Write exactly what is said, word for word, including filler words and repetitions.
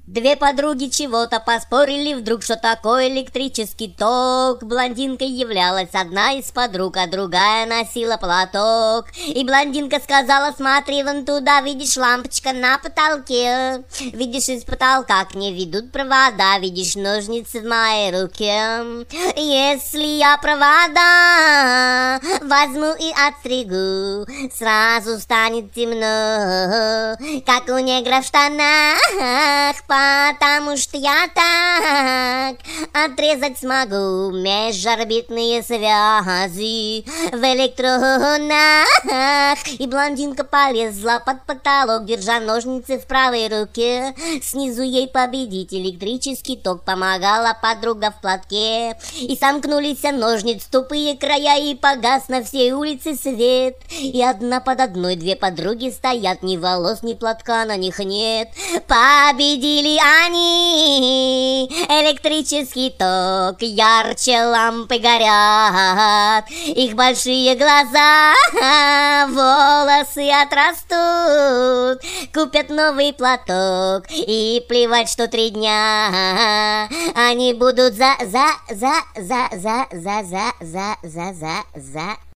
Две подруги чего-то поспорили вдруг, что такое электрический ток. Блондинкой являлась одна из подруг, а другая носила платок. И блондинка сказала: смотри вон туда, видишь, лампочка на потолке. Видишь, из потолка к ней ведут провода, видишь, ножницы в моей руке. Если я провода возьму и отстригу, сразу станет темно, как у негра в штанах. Потому что я так отрезать смогу межорбитные связи в электронах. И блондинка полезла под потолок, держа ножницы в правой руке. Снизу ей победить электрический ток помогала подруга в платке. И сомкнулись ножниц тупые края, и погас на всей улице свет. И одна под одной две подруги стоят, ни волос, ни платка на них нет. Победили они, электрический ток, ярче лампы горят, их большие глаза, волосы отрастут, купят новый платок и плевать, что три дня они будут за за за за за за за за за за